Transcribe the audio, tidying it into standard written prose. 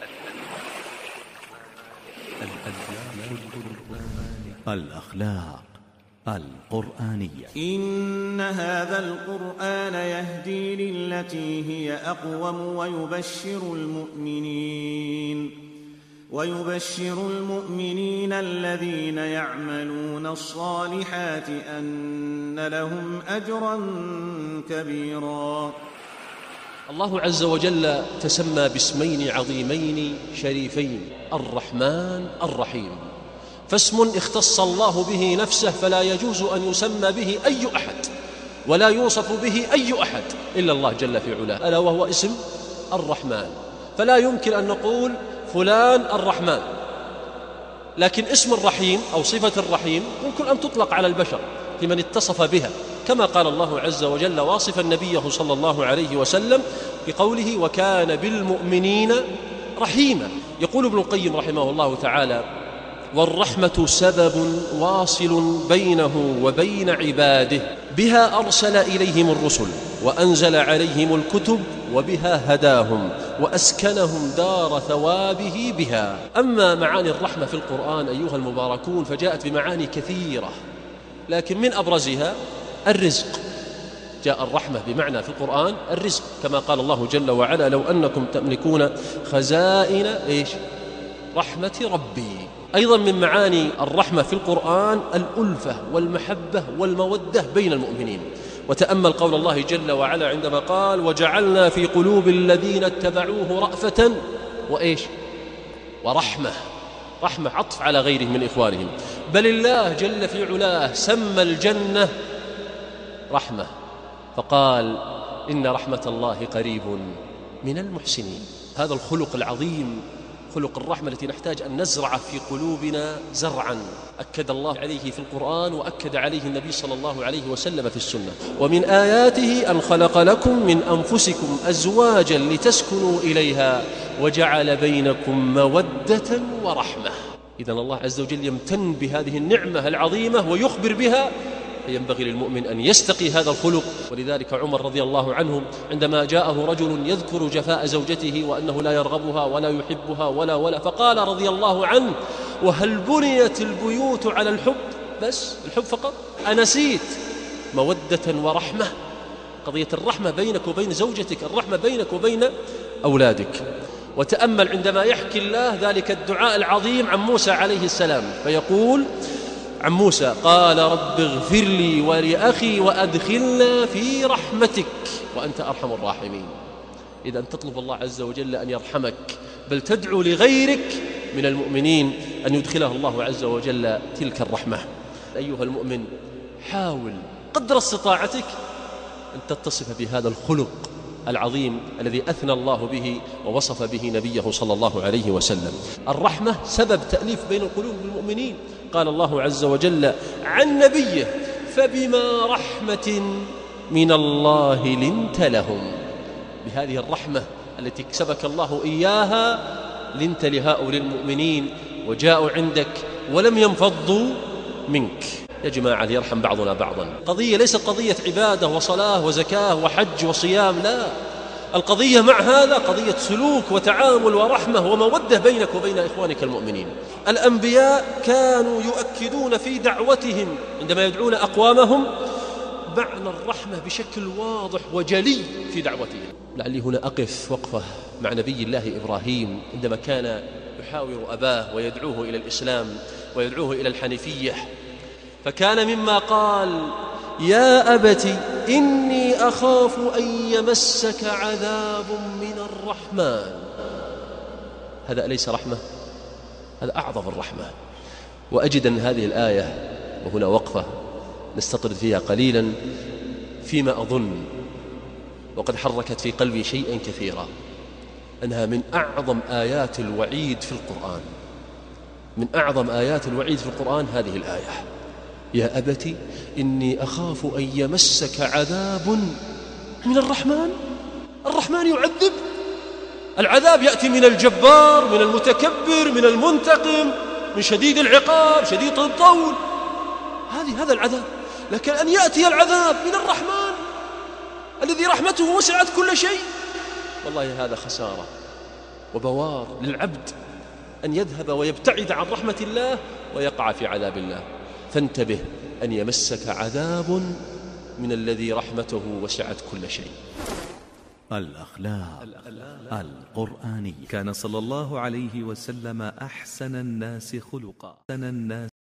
الأخلاق القرآنية. إن هذا القرآن يهدي للتي هي أقوم ويبشر المؤمنين الذين يعملون الصالحات أن لهم أجرا كبيرا. الله عز وجل تسمى باسمين عظيمين شريفين: الرحمن الرحيم، فاسم اختص الله به نفسه فلا يجوز أن يسمى به أي أحد ولا يوصف به أي أحد إلا الله جل في علاه، ألا وهو اسم الرحمن. فلا يمكن أن نقول فلان الرحمن، لكن اسم الرحيم أو صفة الرحيم يمكن أن تطلق على البشر في من اتصف بها، كما قال الله عز وجل واصفا نبيه صلى الله عليه وسلم بقوله: وكان بالمؤمنين رحيما. يقول ابن القيم رحمه الله تعالى: والرحمة سبب واصل بينه وبين عباده، بها أرسل إليهم الرسل وأنزل عليهم الكتب، وبها هداهم وأسكنهم دار ثوابه بها. أما معاني الرحمة في القرآن أيها المباركون فجاءت بمعاني كثيرة، لكن من أبرزها الرزق. جاء الرحمة بمعنى في القرآن الرزق، كما قال الله جل وعلا: لو أنكم تملكون خزائن رحمة ربي. أيضا من معاني الرحمة في القرآن الألفة والمحبة والمودة بين المؤمنين. وتأمل قول الله جل وعلا عندما قال: وجعلنا في قلوب الذين اتبعوه رأفة ورحمة. رحمة عطف على غيره من إخوانهم، بل الله جل في علاه سمى الجنة رحمة فقال: إن رحمة الله قريب من المحسنين. هذا الخلق العظيم، خلق الرحمة التي نحتاج أن نزرع في قلوبنا زرعا أكد الله عليه في القرآن وأكد عليه النبي صلى الله عليه وسلم في السنة: ومن آياته أن خلق لكم من أنفسكم أزواجا لتسكنوا إليها وجعل بينكم مودة ورحمة. إذن الله عز وجل يمتن بهذه النعمة العظيمة ويخبر بها، فينبغي للمؤمن أن يستقي هذا الخلق. ولذلك عمر رضي الله عنه عندما جاءه رجل يذكر جفاء زوجته وأنه لا يرغبها ولا يحبها ولا فقال رضي الله عنه: وهل بنيت البيوت على الحب بس؟ الحب فقط؟ أنسيت مودة ورحمة؟ قضية الرحمة بينك وبين زوجتك، الرحمة بينك وبين أولادك. وتأمل عندما يحكي الله ذلك الدعاء العظيم عن موسى عليه السلام، فيقول عن موسى: قال رب اغفر لي ولأخي وأدخلنا في رحمتك وأنت أرحم الراحمين. إذا أن تطلب الله عز وجل أن يرحمك، بل تدعو لغيرك من المؤمنين أن يدخله الله عز وجل تلك الرحمة. أيها المؤمن، حاول قدر استطاعتك أن تتصف بهذا الخلق العظيم الذي أثنى الله به ووصف به نبيه صلى الله عليه وسلم. الرحمة سبب تأليف بين القلوب المؤمنين. قال الله عز وجل عن نبيه: فبما رحمة من الله لنت لهم. بهذه الرحمة التي كسبك الله إياها لنت لهؤلاء المؤمنين وجاءوا عندك ولم ينفضوا منك. يا جماعة ليرحم بعضنا بعضا. قضية ليست قضية عبادة وصلاة وزكاة وحج وصيام، لا، القضية مع هذا قضية سلوك وتعامل ورحمة ومودة بينك وبين إخوانك المؤمنين. الأنبياء كانوا يؤكدون في دعوتهم عندما يدعون أقوامهم معنى الرحمة بشكل واضح وجلي في دعوتهم. لعلي هنا أقف وقفة مع نبي الله إبراهيم عندما كان يحاور أباه ويدعوه إلى الإسلام ويدعوه إلى الحنيفية، فكان مما قال: يا أبت إني أخاف أن يمسك عذاب من الرحمن. هذا أليس رحمة؟ هذا أعظم الرحمة. وأجد أن هذه الآية، وهنا وقفة نستطرد فيها قليلا، فيما أظن وقد حركت في قلبي شيئا كثيرا، أنها من أعظم آيات الوعيد في القرآن. من أعظم آيات الوعيد في القرآن هذه الآية: يا أبت إني أخاف أن يمسك عذاب من الرحمن. الرحمن يعذب، العذاب يأتي من الجبار، من المتكبر، من المنتقم، من شديد العقاب، شديد الطول، هذا العذاب. لكن أن يأتي العذاب من الرحمن الذي رحمته وسعت كل شيء، والله هذا خسارة. وبوار للعبد أن يذهب ويبتعد عن رحمة الله ويقع في عذاب الله. فانتبه أن يمسك عذاب من الذي رحمته وسعت كل شيء. الأخلاق القرآنية. كان صلى الله عليه وسلم أحسن الناس خلقا.